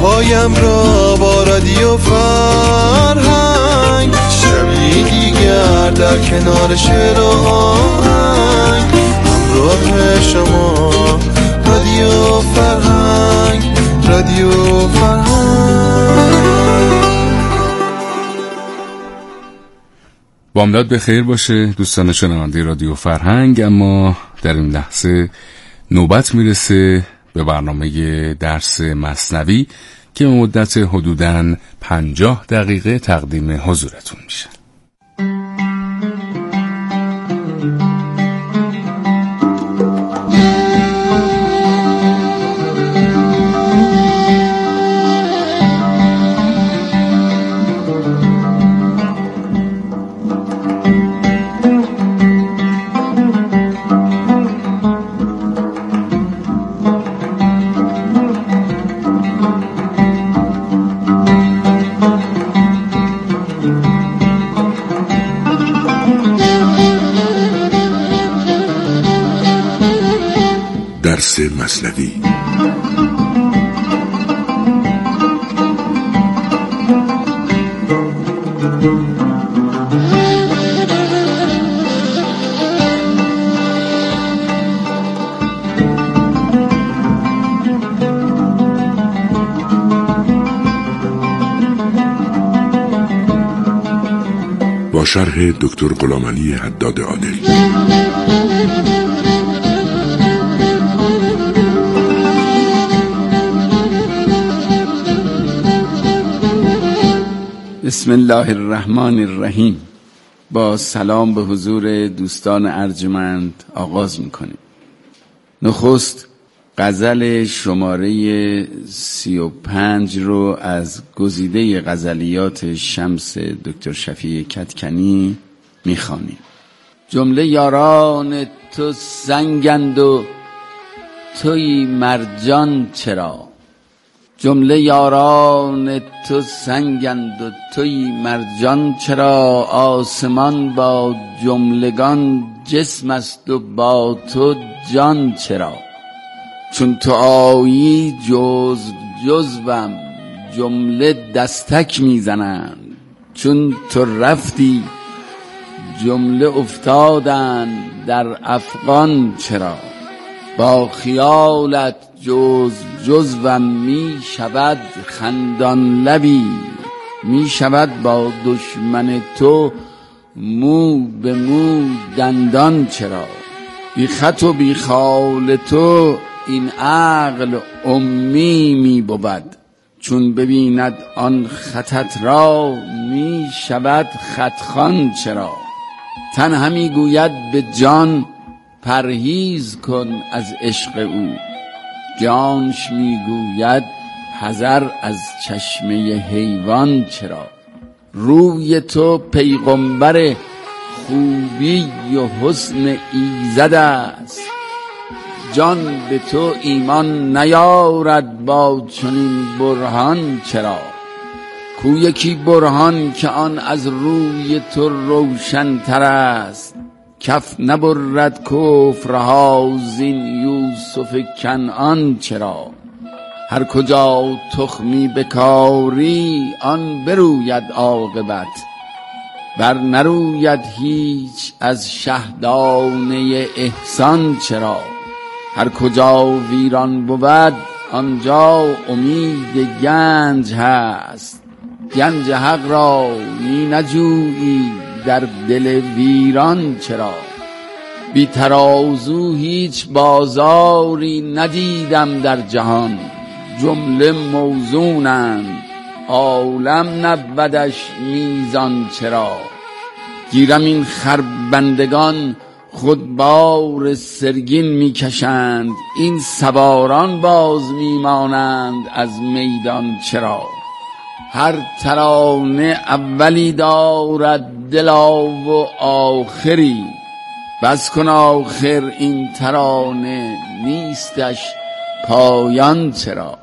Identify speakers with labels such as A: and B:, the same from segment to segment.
A: پایم را با رادیو فرهنگ، شبی دیگر در کنار شعر و آهنگ، همراه شما رادیو فرهنگ، رادیو فرهنگ.
B: بامداد به خیر باشه دوستان شنونده رادیو فرهنگ. اما در این لحظه نوبت میرسه به برنامه درس مثنوی که مدت حدوداً 50 دقیقه تقدیم حضورتون میشه.
C: درس مثنوی. با شرح دکتر غلامعلی حداد عادل.
D: بسم الله الرحمن الرحیم. با سلام به حضور دوستان ارجمند آغاز میکنیم. نخست غزل شماره 35 رو از گزیده غزلیات شمس دکتر شفیع کدکنی میخوانیم. جمله یاران تو سنگند و توی مرجان چرا، جمله یاران تو سنگند و توی مرجان چرا، آسمان با جملگان جسم است و با تو جان چرا، چون تو آیی جزوم جمله دستک میزنند، چون تو رفتی جمله افتادند در افغان چرا، با خیالت جزوم می شود خندان لبی، می شود با دشمن تو مو به مو دندان چرا، بی خط و بی خال تو این عقل امی می بود، چون ببیند آن خطت را می شود خطخوان چرا، تن همی گوید به جان پرهیز کن از عشق او، جانش میگوید حذر از چشمه حیوان چرا، روی تو پیغمبر خوبی و حسن ایزد است، جان به تو ایمان نیارد با چنین برهان چرا، کو یکی برهان که آن از روی تو روشن تر است، کف نبرد کفرها زین یوسف کنعان چرا، هر کجا تخمی بکاری آن بروید عاقبت، بر نروید هیچ از شهدانه احسان چرا، هر کجا ویران بود آنجا امید گنج هست، گنج حق را می نجویی در دل ویران چرا، بی ترازو هیچ بازاری ندیدم در جهان، جمله موزونند عالم نبودش میزان چرا، گیرم این خربندگان خود بار سرگین میکشند، این سواران باز میمانند از میدان چرا، هر ترانه اولی دارد دلا و آخری، بس کن آخر این ترانه نیستش پایان چرا.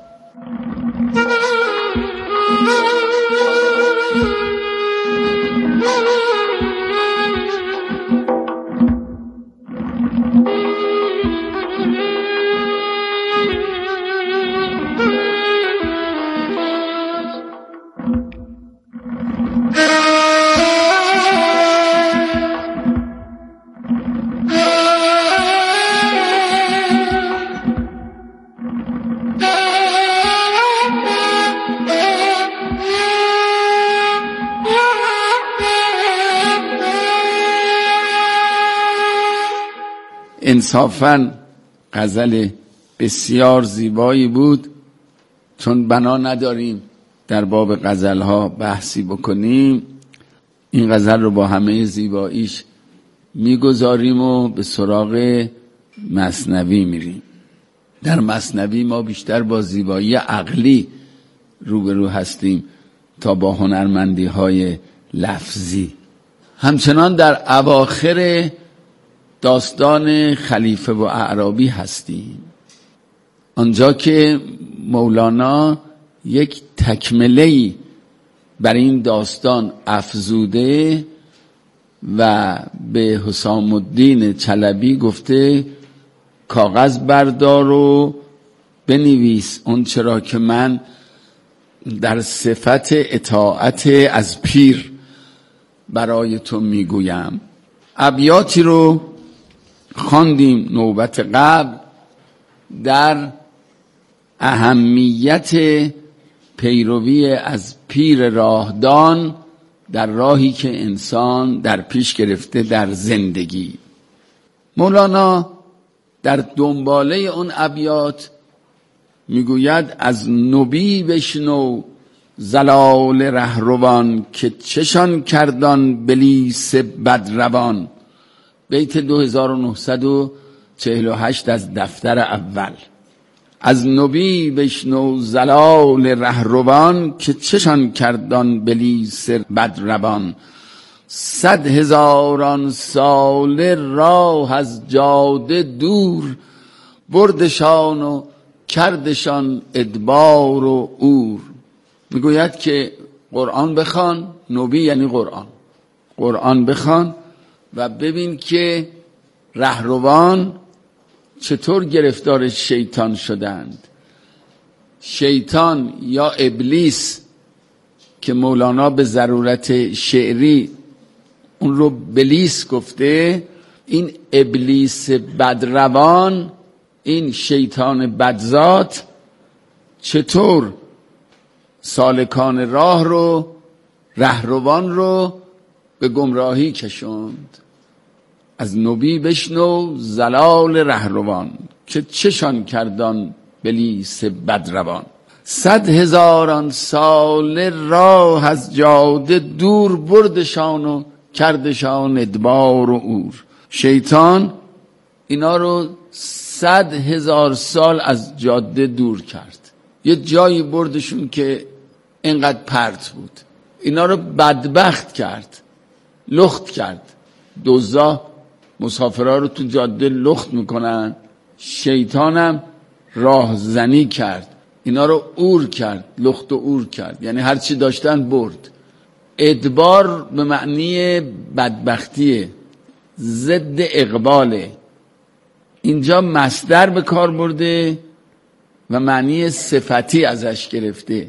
D: انصافاً غزل بسیار زیبایی بود. چون بنا نداریم در باب غزلها بحثی بکنیم، این غزل رو با همه زیباییش میگذاریم و به سراغ مثنوی میریم. در مثنوی ما بیشتر با زیبایی عقلی روبرو هستیم تا با هنرمندی های لفظی. همچنان در اواخر داستان خلیفه و اعرابی هستیم، آنجا که مولانا یک تکمله‌ای بر این داستان افزوده و به حسام الدین چلبی گفته کاغذ بردار و بنویس اون چرا که من در صفت اطاعت از پیر برای تو میگویم. ابیاتی رو خواندیم نوبت قبل در اهمیت پیروی از پیر راهدان در راهی که انسان در پیش گرفته در زندگی. مولانا در دنباله اون ابیات میگوید از نبی بشنو زلال رهروان که چشان کردان بلیس بدروان. بیت 2948 از دفتر اول. از نبی بشنو زلال رهروان که چشان کردان بلیس بدروان. 100,000 ساله راه از جاده دور بردشان و کردشان ادبار و عور. میگوید که قرآن بخوان، نبی یعنی قرآن بخوان و ببین که رهروان چطور گرفتار شیطان شدند. شیطان یا ابلیس که مولانا به ضرورت شعری اون رو بلیس گفته، این ابلیس بدروان، این شیطان بدذات چطور سالکان راه رو، رهروان رو به گمراهی کشوند. از نبی بشنو زلال رهروان که چشان کردان بلیس بدروان. 100,000 ساله راه از جاده دور بردشان و کردشان ادبار و عور. شیطان اینا رو 100,000 سال از جاده دور کرد، یه جایی بردشون که اینقدر پرت بود. اینا رو بدبخت کرد، لخت کرد. دزدا مسافرها رو تو جاده لخت میکنن، شیطانم راهزنی کرد، اینا رو عور کرد، لخت و عور کرد، یعنی هر چی داشتن برد. ادبار به معنی بدبختیه، ضد اقباله. اینجا مصدر به کار برده و معنی صفتی ازش گرفته.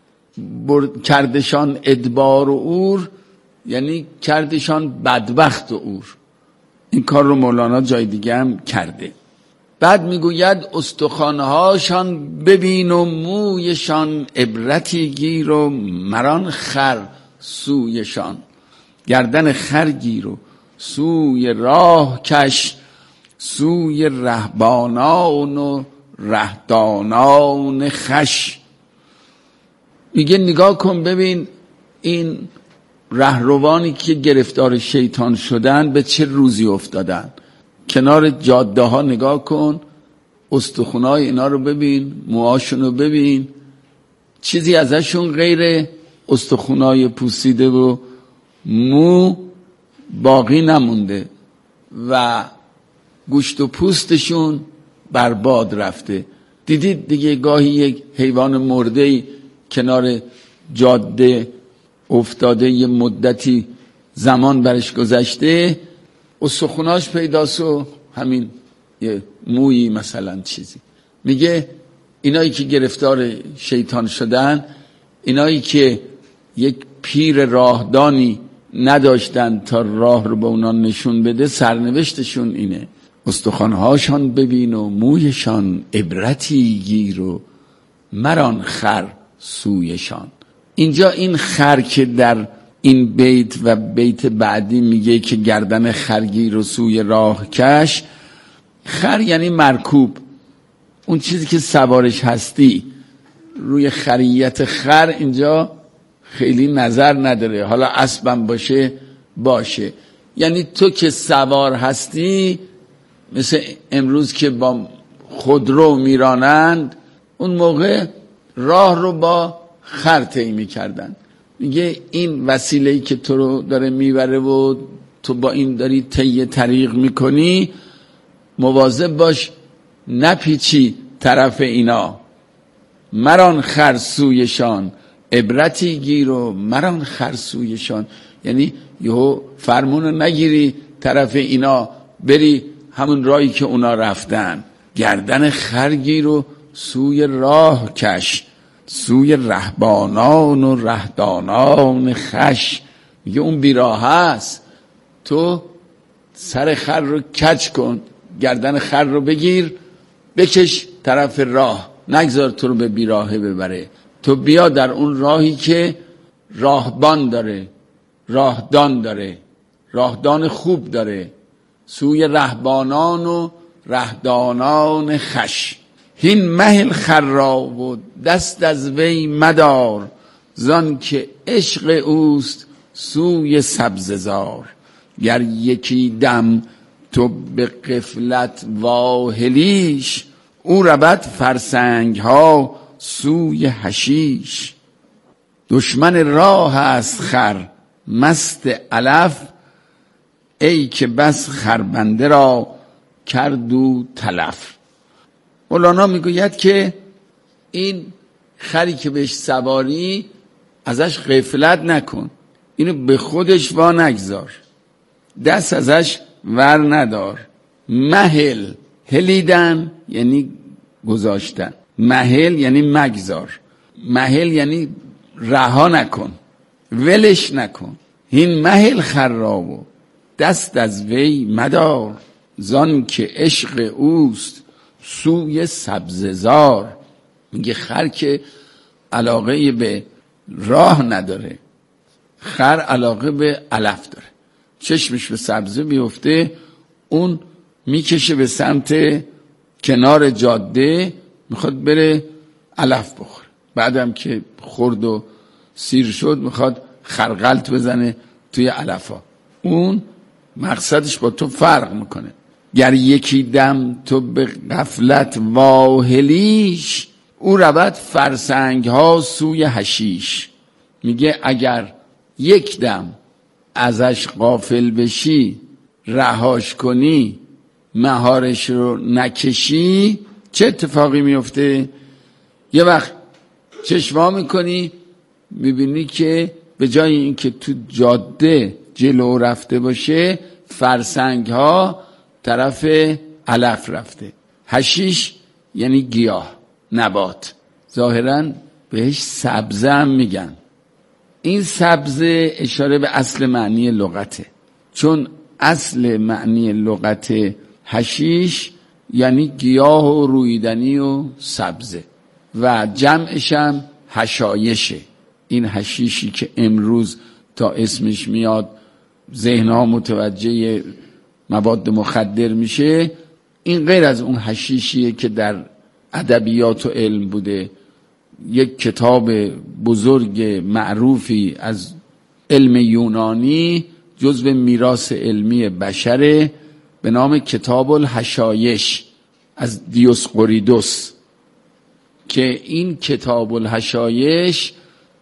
D: کردشان ادبار و عور یعنی کردشان بدبخت و عور. این کار رو مولانا جای دیگه هم کرده. بعد میگوید استخوانهاشان ببین و مویشان عبرتی گیر و مران خر سویشان. گردن خر گیر و سوی راه کش، سوی رهبانان و رهدانان خش. میگه نگاه کن ببین این رهروانی که گرفتار شیطان شدن به چه روزی افتادن. کنار جاده ها نگاه کن، استخونای اینا رو ببین، موهاشون رو ببین، چیزی ازشون غیر استخونای پوسیده و مو باقی نمونده و گوشت و پوستشون برباد رفته. دیدید دیگه گاهی یک حیوان مرده کنار جاده افتاده، یه مدتی زمان برش گذشته، استخوناش پیداست و همین یه مویی مثلا چیزی. میگه اینایی که گرفتار شیطان شدن، اینایی که یک پیر راهدانی نداشتن تا راه رو به اونا نشون بده، سرنوشتشون اینه. استخوانهاشان ببین و مویشان عبرتی گیر و مران خر سویشان. اینجا این خر که در این بیت و بیت بعدی میگه که گردن خرگیر و سوی راه کش، خر یعنی مرکوب، اون چیزی که سوارش هستی. روی خریت خر اینجا خیلی نظر نداره، حالا اسبم باشه. یعنی تو که سوار هستی، مثل امروز که با خودرو میرانند، اون موقع راه رو با خر طی میکردن. میگه این وسیله‌ای که تو رو داره میبره و تو با این داری طی طریق میکنی، مواظب باش نپیچی طرف اینا. مران خرسویشان عبرتی گیر و مران خرسویشان، یعنی یهو فرمونو نگیری طرف اینا بری همون راهی که اونا رفتن. گردن خرگیر و سوی راه کش، سوی رهبانان و رهدانان خش. میگه اون بیراه هست، تو سر خر رو کج کن، گردن خر رو بگیر بکش طرف راه، نگذار تو رو به بیراهه ببره. تو بیا در اون راهی که راهبان داره، راهدان داره، راهدان خوب داره، سوی رهبانان و رهدانان خش. هین مهل خر را و دست از وی مدار، زان که عشق اوست سوی سبززار. گر یکی دم تو به غفلت واهلیش، او رود فرسنگ ها سوی حشیش. دشمن راه است خر مست علف، ای که بس خربنده را کردو تلف. مولانا میگوید که این خری که بهش سواری ازش غفلت نکن، اینو به خودش وا نگذار، دست ازش ور ندار. مهل، هلیدن یعنی گذاشتن، مهل یعنی مگذار، مهل یعنی رها نکن، ولش نکن. این مهل خر را و دست از وی مدار، زان که عشق اوست سوی سبززار. میگه خر که علاقه به راه نداره، خر علاقه به علف داره. چشمش به سبزه بیفته، اون میکشه به سمت کنار جاده، میخواد بره علف بخوره. بعدم که خورد و سیر شد میخواد خرغلط بزنه توی علفا. اون مقصدش با تو فرق میکنه. گر یکی دم تو به غفلت واهلیش، او رود فرسنگ ها سوی حشیش. میگه اگر یک دم ازش غافل بشی، رهاش کنی، مهارش رو نکشی، چه اتفاقی میفته؟ یه وقت چشما میکنی میبینی که به جای اینکه تو جاده جلو رفته باشه، فرسنگ ها طرف علف رفته. حشیش یعنی گیاه، نبات، ظاهرا بهش سبزه هم میگن. این سبزه اشاره به اصل معنی لغته، چون اصل معنی لغت حشیش یعنی گیاه و رویدنی و سبزه و جمعش هم حشایشه. این حشیشی که امروز تا اسمش میاد ذهنها متوجه مواد مخدر میشه، این غیر از اون حشیشیه که در ادبیات و علم بوده. یک کتاب بزرگ معروفی از علم یونانی جزو میراث علمی بشره به نام کتاب الحشایش از دیوسقوریدس، که این کتاب الحشایش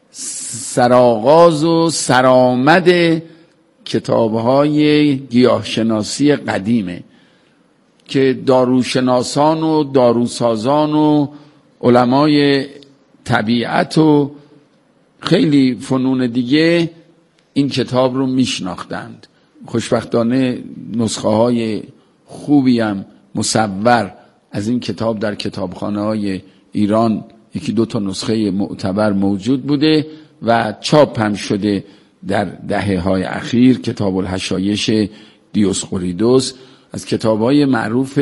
D: سرآغاز و سرآمد کتاب‌های گیاهشناسی قدیمه که داروشناسان و داروسازان و علمای طبیعت و خیلی فنون دیگه این کتاب رو میشناختند. خوشبختانه نسخه های خوبی هم مصور از این کتاب در کتابخانه های ایران یکی دو تا نسخه معتبر موجود بوده و چاپ هم شده در دهه های اخیر. کتاب الحشایش دیوسقوریدس از کتاب های معروف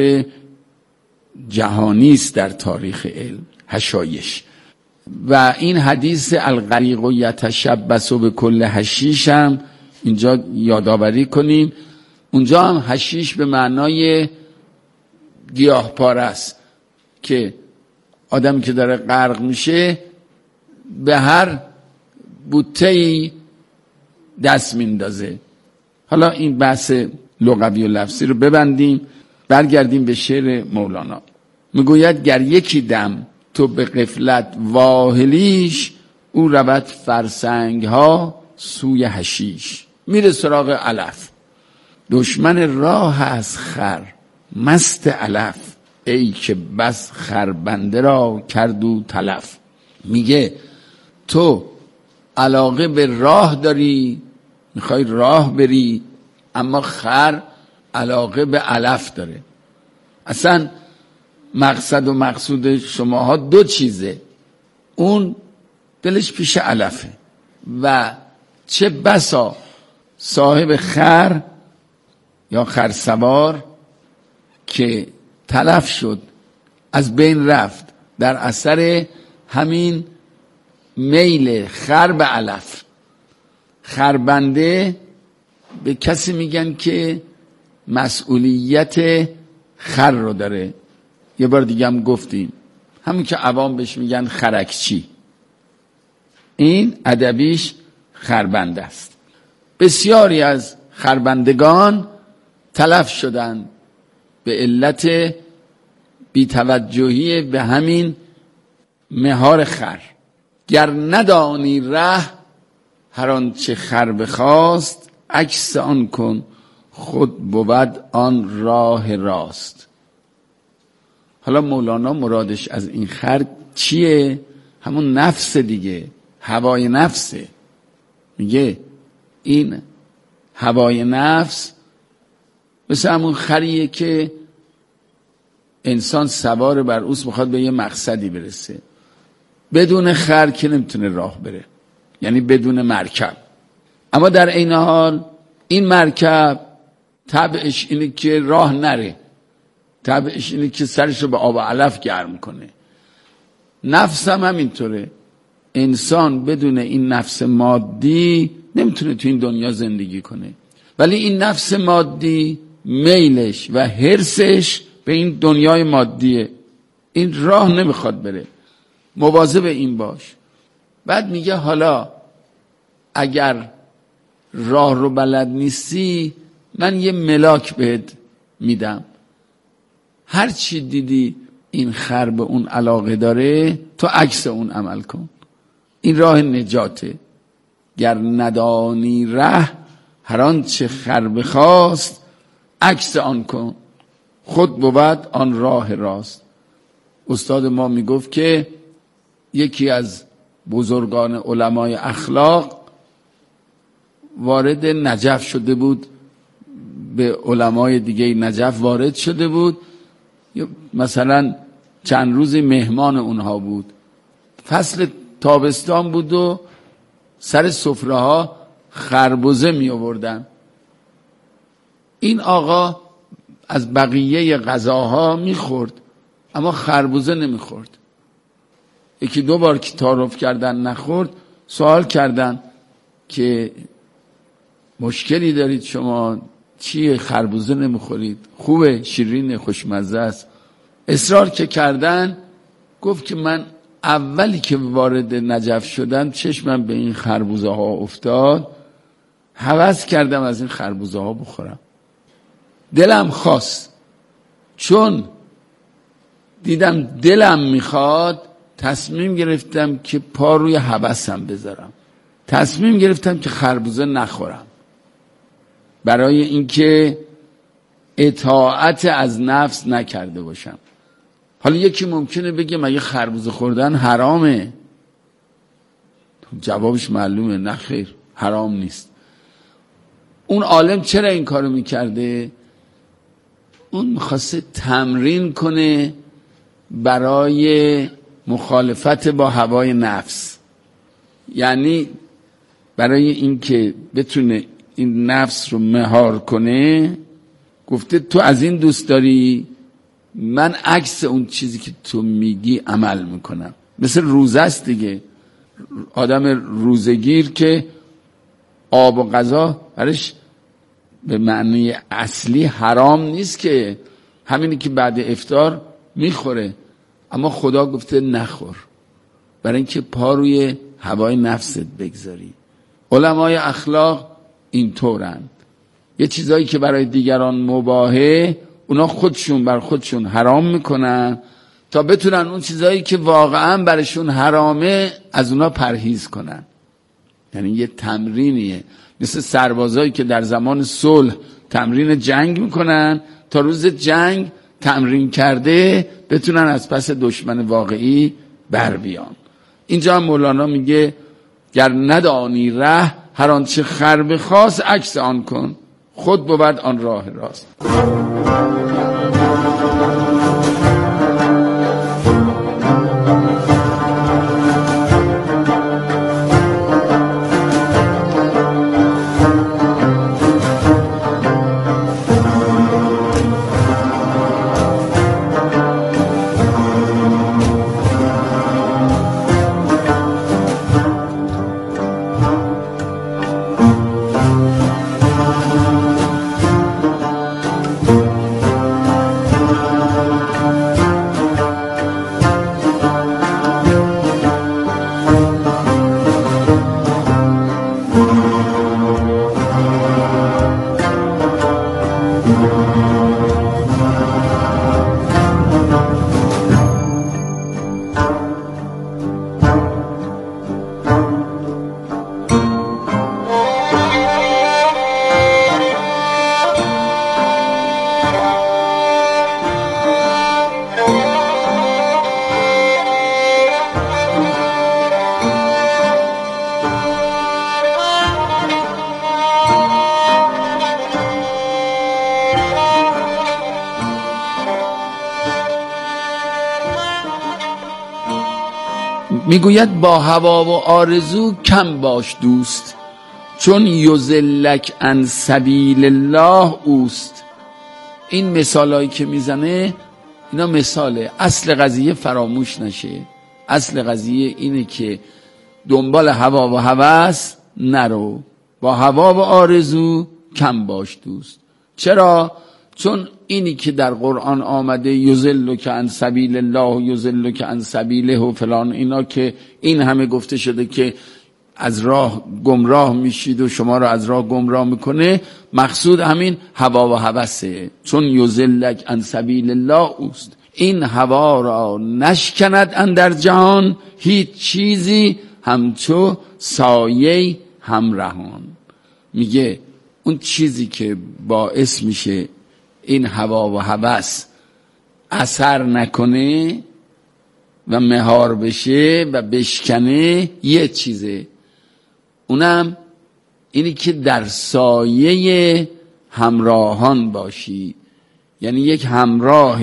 D: جهانی است در تاریخ علم، حشایش. و این حدیث الغریق و یتشبث به کل حشیش هم اینجا یادآوری کنیم. اونجا هم حشیش به معنای گیاه پاره است که آدمی که داره غرق میشه به هر بوته‌ای دست میندازه. حالا این بحث لغوی و لفظی رو ببندیم، برگردیم به شعر مولانا. میگوید گر یکی دم تو به غفلت واهلیش، او رود فرسنگ ها سوی حشیش. میره سراغ علف. دشمن راه از خر مست علف، ای که بس خربنده را کردو تلف. میگه تو علاقه به راه داری، میخوای راه بری، اما خر علاقه به علف داره. اصلا مقصد و مقصود شماها دو چیزه، اون دلش پیش علفه و چه بسا صاحب خر یا خرسوار که تلف شد، از بین رفت در اثر همین میل خر به علف. خربنده به کسی میگن که مسئولیت خر رو داره. یه بار دیگه هم گفتیم، همون که عوام بهش میگن خرکچی، این ادبیش خربنده است. بسیاری از خربندگان تلف شدن به علت بی‌توجهی به همین مهار خر. گر ندانی ره هر آنچه خر بخواست، عکس آن کن خود بود آن راه راست. حالا مولانا مرادش از این خر چیه؟ همون نفس دیگه، هوای نفسه. میگه این هوای نفس مثل همون خریه که انسان سوار بر اوست، میخواد به یه مقصدی برسه. بدون خر که نمیتونه راه بره، یعنی بدون مرکب. اما در عین حال این مرکب طبعش اینه که راه نره، طبعش اینه که سرش رو به آب و علف گرم کنه. نفس هم همینطوره. انسان بدون این نفس مادی نمیتونه تو این دنیا زندگی کنه، ولی این نفس مادی میلش و حرصش به این دنیای مادیه، این راه نمیخواد بره. مواظب این باش. بعد میگه حالا اگر راه رو بلد نیستی، من یه ملاک بهت میدم. هر چی دیدی این خر به اون علاقه داره، تو عکس اون عمل کن. این راه نجاته. گر ندانی ره هر آنچه خر بخواست، عکس آن کن خود بود آن راه راست. استاد ما میگفت که یکی از بزرگان علمای اخلاق وارد نجف شده بود، به علمای دیگه نجف وارد شده بود، مثلا چند روزی مهمان اونها بود. فصل تابستان بود و سر سفره ها خربزه می آوردن. این آقا از بقیه غذاها می خورد اما خربزه نمی خورد. یکی دو بار که تعارف کردن نخورد، سوال کردن که مشکلی دارید شما؟ چیه خربزه نمیخورید؟ خوبه، شیرین، خوشمزه است. اصرار که کردن، گفت که من اولی که وارد نجف شدم چشمم به این خربزه ها افتاد، هوس کردم از این خربزه ها بخورم. دلم خواست، چون دیدم دلم میخواد، تصمیم گرفتم که پا روی هوسم بذارم. تصمیم گرفتم که خربزه نخورم، برای اینکه اطاعت از نفس نکرده باشم. حالا یکی ممکنه بگه مگه خربزه خوردن حرامه؟ جوابش معلومه، نه خیر، حرام نیست. اون عالم چرا این کارو میکرده؟ اون میخواسته تمرین کنه برای مخالفت با هوای نفس، یعنی برای اینکه بتونه این نفس رو مهار کنه. گفته تو از این دوست داری، من عکس اون چیزی که تو میگی عمل میکنم. مثل روزه است دیگه. آدم روزگیر که آب و غذا برش به معنی اصلی حرام نیست، که همینی که بعد افطار میخوره، اما خدا گفته نخور، برای اینکه پا روی هوای نفست بگذاری. علمای اخلاق اینطورند، یه چیزایی که برای دیگران مباهه اونا خودشون بر خودشون حرام میکنن تا بتونن اون چیزایی که واقعا برشون حرامه از اونا پرهیز کنن. یعنی یه تمرینیه، مثل سربازایی که در زمان صلح تمرین جنگ میکنن تا روز جنگ تمرین کرده بتونن از پس دشمن واقعی بر بیان. اینجا مولانا میگه گر ندانی ره هر آنچه خر بخواست عکس آن کن، خود بود آن راه راست. میگوید با هوا و آرزو کم باش دوست، چون یضلک عن سبیل الله اوست. این مثالایی که میزنه اینا مثاله، اصل قضیه فراموش نشه. اصل قضیه اینه که دنبال هوا و هوس نرو، با هوا و آرزو کم باش دوست. چرا؟ چون اینی که در قرآن آمده یضلک عن سبیل الله یضلک عن سبیله و فلان، اینا که این همه گفته شده که از راه گمراه میشید و شما را از راه گمراه میکنه، مقصود همین هوا و هوسه. چون یضلک عن سبیل الله اوست. این هوا را نشکند اندر جهان هیچ چیزی، همچو سایه همراهان. میگه اون چیزی که باعث میشه این هوا و هوس اثر نکنه و مهار بشه و بشکنه یه چیزه، اونم اینی که در سایه همراهان باشی. یعنی یک همراه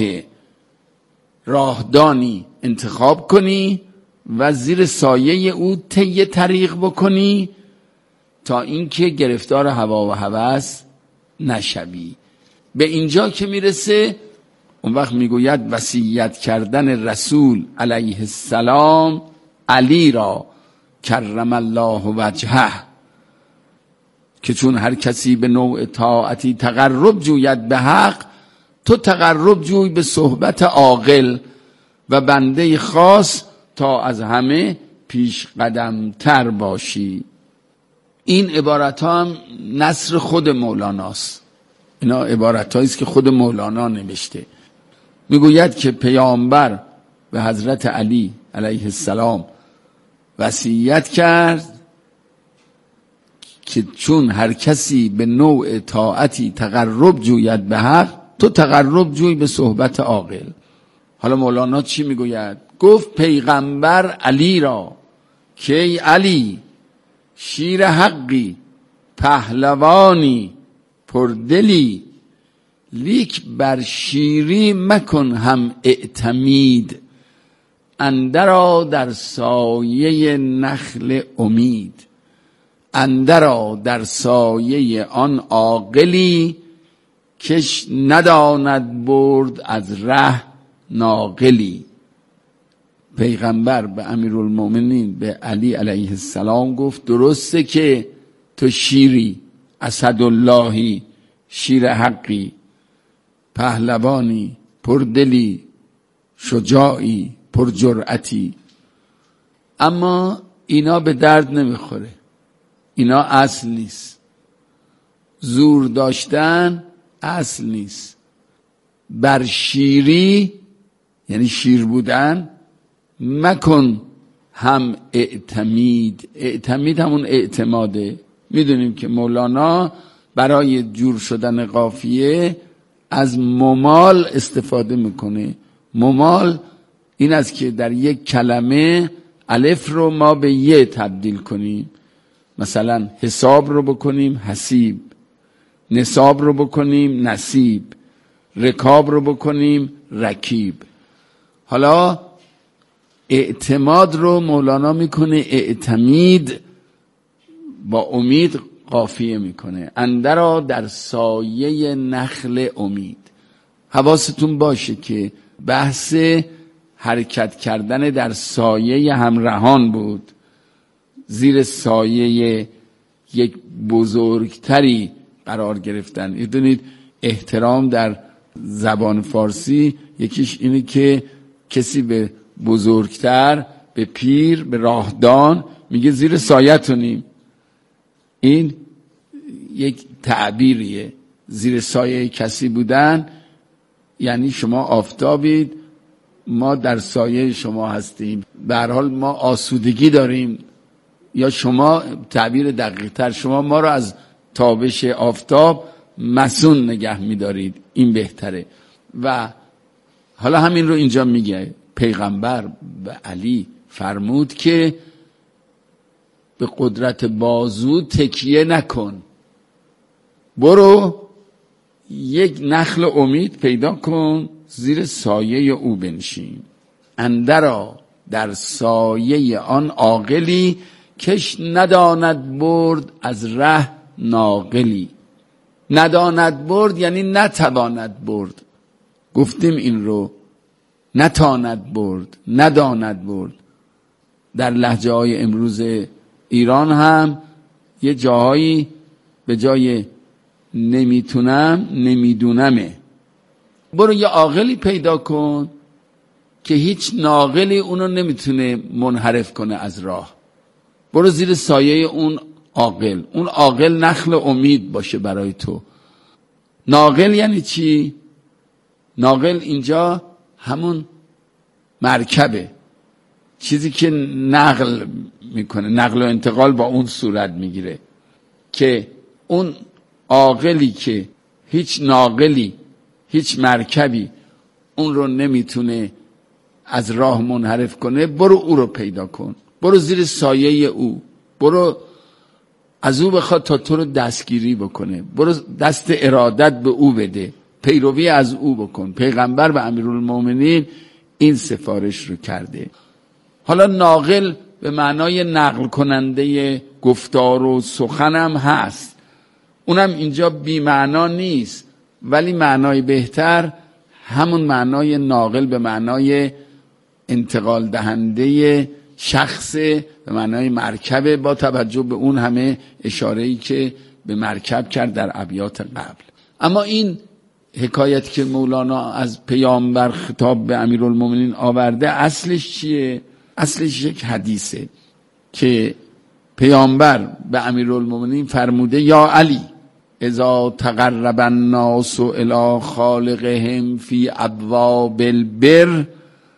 D: راهدانی انتخاب کنی و زیر سایه او طی طریق بکنی تا اینکه گرفتار هوا و هوس نشوی. به اینجا که میرسه اون وقت میگوید وصیت کردن رسول علیه السلام علی را کرم الله وجهه، که چون هر کسی به نوع طاعتی تقرب جوید به حق، تو تقرب جوی به صحبت عاقل و بنده خاص تا از همه پیش قدم تر باشی. این عبارت ها هم نثر خود مولاناست، اینا عبارت هاییست که خود مولانا نوشته. میگوید که پیامبر به حضرت علی علیه السلام وصیت کرد که چون هر کسی به نوع طاعتی تقرب جوید به حق، تو تقرب جوی به صحبت عاقل. حالا مولانا چی میگوید؟ گفت پیغمبر علی را که ای علی شیر حقی پهلوانی پردلی، لیک بر شیری مکن هم اعتمید، اندرا در سایه نخل امید. اندرا در سایه آن عاقلی، کش نداند برد از ره ناقلی. پیغمبر به امیرالمومنین به علی علیه السلام گفت درسته که تو شیری، اسداللهی، شیر حقی، پهلوانی، پردلی، شجاعی، پرجرأتی. اما اینا به درد نمیخوره، اینا اصل نیست. زور داشتن اصل نیست. بر شیری، یعنی شیر بودن، مکن هم اعتمید. اعتمید همون اعتماده. میدونیم که مولانا برای جور شدن قافیه از ممال استفاده میکنه. ممال این است که در یک کلمه الف رو ما به ی تبدیل کنیم. مثلا حساب رو بکنیم حسیب، نصاب رو بکنیم نصیب، رکاب رو بکنیم رکیب. حالا اعتماد رو مولانا میکنه اعتمید، با امید قافیه میکنه. اندرا در سایه نخل امید. حواستون باشه که بحث حرکت کردن در سایه همراهان بود، زیر سایه یک بزرگتری قرار گرفتن. میدونید احترام در زبان فارسی یکیش اینه که کسی به بزرگتر، به پیر، به راهدان میگه زیر سایه‌تونیم. این یک تعبیریه. زیر سایه کسی بودن یعنی شما آفتابید، ما در سایه شما هستیم، به هر حال ما آسودگی داریم. یا شما تعبیر دقیق‌تر، شما ما رو از تابش آفتاب مسون نگه می‌دارید، این بهتره. و حالا همین رو اینجا میگه. پیغمبر به علی فرمود که به قدرت بازو تکیه نکن، برو یک نخل امید پیدا کن، زیر سایه او بنشین. اندرا در سایه آن عاقلی، کش نداند برد از ره ناقلی. نداند برد یعنی نتواند برد. گفتیم این رو، نتاند برد، نداند برد. در لهجه های امروز ایران هم یه جاهایی به جای نمیتونم نمیدونمه. برو یه عاقلی پیدا کن که هیچ ناقلی اونو نمیتونه منحرف کنه از راه. برو زیر سایه اون عاقل. اون عاقل نخل امید باشه برای تو. ناقل یعنی چی؟ ناقل اینجا همون مرکبه، چیزی که نقل میکنه، نقل و انتقال با اون صورت میگیره. که اون عاقلی که هیچ ناقلی، هیچ مرکبی اون رو نمیتونه از راه منحرف کنه، برو او رو پیدا کن، برو زیر سایه او، برو از او بخواد تا تو رو دستگیری بکنه، برو دست ارادت به او بده، پیروی از او بکن. پیغمبر به امیرالمومنین این سفارش رو کرده. حالا ناقل به معنای نقل کننده گفتار و سخنم هست، اونم اینجا بی معنا نیست، ولی معنای بهتر همون معنای ناقل به معنای انتقال دهنده شخص، به معنای مرکبه، با توجه به اون همه اشاره‌ای که به مرکب کرد در ابیات قبل. اما این حکایت که مولانا از پیامبر خطاب به امیرالمومنین آورده اصلش چیه؟ اصلش یک حدیثه که پیامبر به امیرالمومنین فرموده یا علی اذا تقرب الناس الی خالقهم فی ابواب البر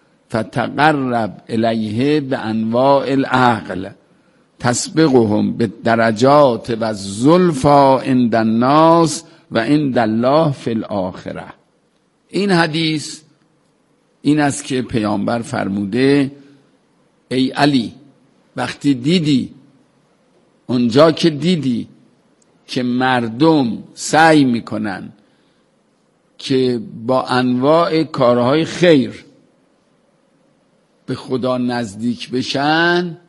D: فتقرب الیه بانواع العقل تسبقهم بالدرجات و الزلفا عند الناس و عند الله فی الاخره. این حدیث این است که پیامبر فرموده ای علی، وقتی دیدی، اونجا که دیدی که مردم سعی میکنن که با انواع کارهای خیر به خدا نزدیک بشن،